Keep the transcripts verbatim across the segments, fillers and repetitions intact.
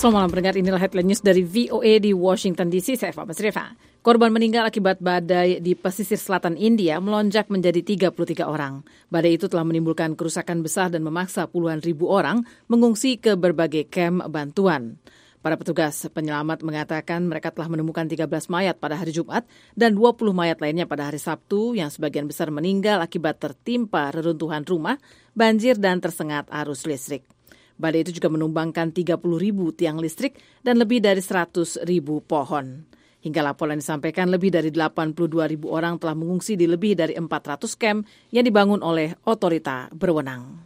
Selamat malam pendengar, inilah headline news dari V O A di Washington D C. Saya Eva Basrifa. Korban meninggal akibat badai di pesisir selatan India melonjak menjadi tiga puluh tiga orang. Badai itu telah menimbulkan kerusakan besar dan memaksa puluhan ribu orang mengungsi ke berbagai kamp bantuan. Para petugas penyelamat mengatakan mereka telah menemukan tiga belas mayat pada hari Jumat dan dua puluh mayat lainnya pada hari Sabtu yang sebagian besar meninggal akibat tertimpa reruntuhan rumah, banjir dan tersengat arus listrik. Badai itu juga menumbangkan tiga puluh ribu tiang listrik dan lebih dari seratus ribu pohon. Hingga laporan disampaikan, lebih dari delapan puluh dua ribu orang telah mengungsi di lebih dari empat ratus kamp yang dibangun oleh otorita berwenang.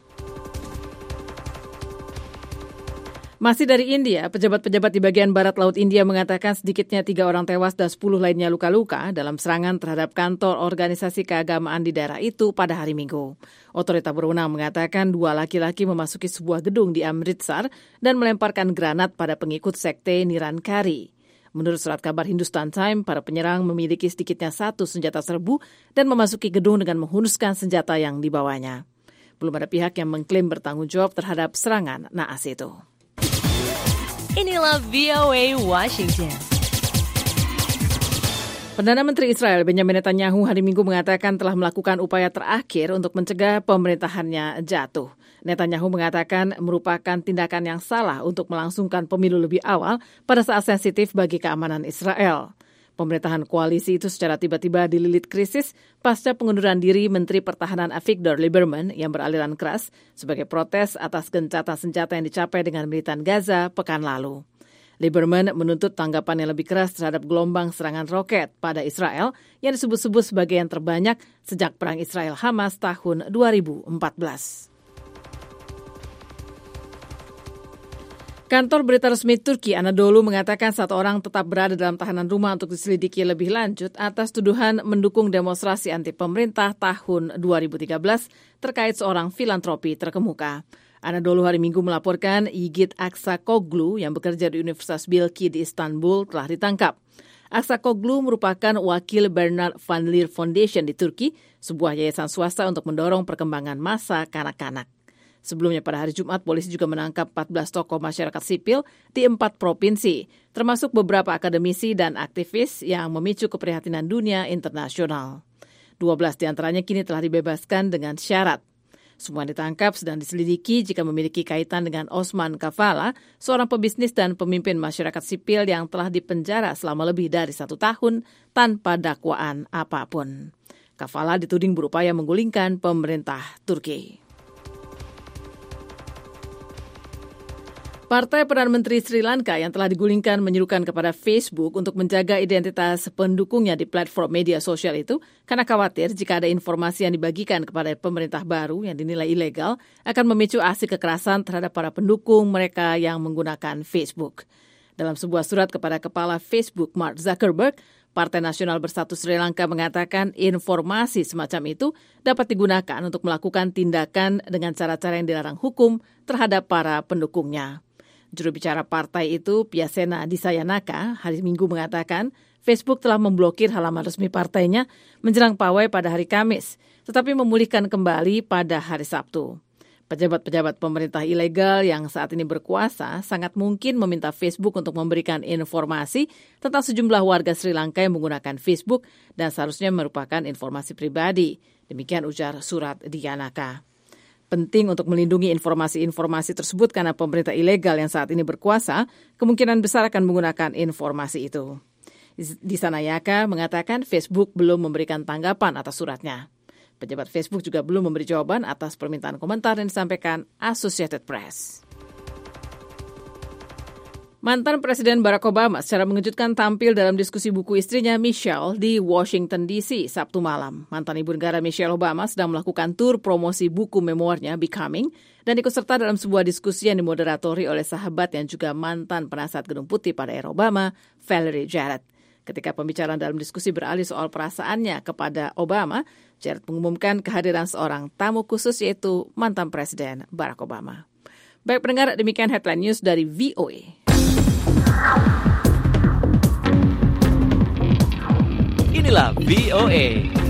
Masih dari India, pejabat-pejabat di bagian barat laut India mengatakan sedikitnya tiga orang tewas dan sepuluh lainnya luka-luka dalam serangan terhadap kantor organisasi keagamaan di daerah itu pada hari Minggu. Otorita berwenang mengatakan dua laki-laki memasuki sebuah gedung di Amritsar dan melemparkan granat pada pengikut sekte Nirankari. Menurut surat kabar Hindustan Times, para penyerang memiliki sedikitnya satu senjata serbu dan memasuki gedung dengan menghunuskan senjata yang dibawanya. Belum ada pihak yang mengklaim bertanggung jawab terhadap serangan naas itu. Inilah V O A Washington. Perdana Menteri Israel Benjamin Netanyahu hari Minggu mengatakan telah melakukan upaya terakhir untuk mencegah pemerintahannya jatuh. Netanyahu mengatakan merupakan tindakan yang salah untuk melangsungkan pemilu lebih awal pada saat sensitif bagi keamanan Israel. Pemerintahan koalisi itu secara tiba-tiba dililit krisis pasca pengunduran diri Menteri Pertahanan Avigdor Lieberman yang beraliran keras sebagai protes atas gencatan senjata yang dicapai dengan militan Gaza pekan lalu. Lieberman menuntut tanggapan yang lebih keras terhadap gelombang serangan roket pada Israel yang disebut-sebut sebagai yang terbanyak sejak Perang Israel-Hamas tahun dua ribu empat belas. Kantor berita resmi Turki Anadolu mengatakan satu orang tetap berada dalam tahanan rumah untuk diselidiki lebih lanjut atas tuduhan mendukung demonstrasi anti pemerintah tahun dua ribu tiga belas terkait seorang filantropi terkemuka. Anadolu hari Minggu melaporkan Yiğit Aksakoglu yang bekerja di Universitas Bilgi di Istanbul telah ditangkap. Aksakoglu merupakan wakil Bernard Van Leer Foundation di Turki, sebuah yayasan swasta untuk mendorong perkembangan massa kanak-kanak. Sebelumnya pada hari Jumat, polisi juga menangkap empat belas tokoh masyarakat sipil di empat provinsi, termasuk beberapa akademisi dan aktivis yang memicu keprihatinan dunia internasional. dua belas diantaranya kini telah dibebaskan dengan syarat. Semua ditangkap sedang diselidiki jika memiliki kaitan dengan Osman Kavala, seorang pebisnis dan pemimpin masyarakat sipil yang telah dipenjara selama lebih dari satu tahun tanpa dakwaan apapun. Kavala dituding berupaya menggulingkan pemerintah Turki. Partai Perdana Menteri Sri Lanka yang telah digulingkan menyerukan kepada Facebook untuk menjaga identitas pendukungnya di platform media sosial itu karena khawatir jika ada informasi yang dibagikan kepada pemerintah baru yang dinilai ilegal akan memicu aksi kekerasan terhadap para pendukung mereka yang menggunakan Facebook. Dalam sebuah surat kepada Kepala Facebook Mark Zuckerberg, Partai Nasional Bersatu Sri Lanka mengatakan informasi semacam itu dapat digunakan untuk melakukan tindakan dengan cara-cara yang dilarang hukum terhadap para pendukungnya. Juru bicara partai itu, Piasena Disayanaka, hari Minggu mengatakan Facebook telah memblokir halaman resmi partainya menjelang pawai pada hari Kamis, tetapi memulihkan kembali pada hari Sabtu. Pejabat-pejabat pemerintah ilegal yang saat ini berkuasa sangat mungkin meminta Facebook untuk memberikan informasi tentang sejumlah warga Sri Lanka yang menggunakan Facebook dan seharusnya merupakan informasi pribadi. Demikian ujar surat Diyanaka. Penting untuk melindungi informasi-informasi tersebut karena pemerintah ilegal yang saat ini berkuasa kemungkinan besar akan menggunakan informasi itu. Disanayaka mengatakan Facebook belum memberikan tanggapan atas suratnya. Pejabat Facebook juga belum memberi jawaban atas permintaan komentar yang disampaikan Associated Press. Mantan Presiden Barack Obama secara mengejutkan tampil dalam diskusi buku istrinya Michelle di Washington D C Sabtu malam. Mantan Ibu Negara Michelle Obama sedang melakukan tur promosi buku memoirnya Becoming dan ikut serta dalam sebuah diskusi yang dimoderatori oleh sahabat yang juga mantan penasihat Gedung Putih pada era Obama, Valerie Jarrett. Ketika pembicaraan dalam diskusi beralih soal perasaannya kepada Obama, Jarrett mengumumkan kehadiran seorang tamu khusus yaitu mantan Presiden Barack Obama. Baik pendengar, demikian headline news dari V O A. Inilah V O A.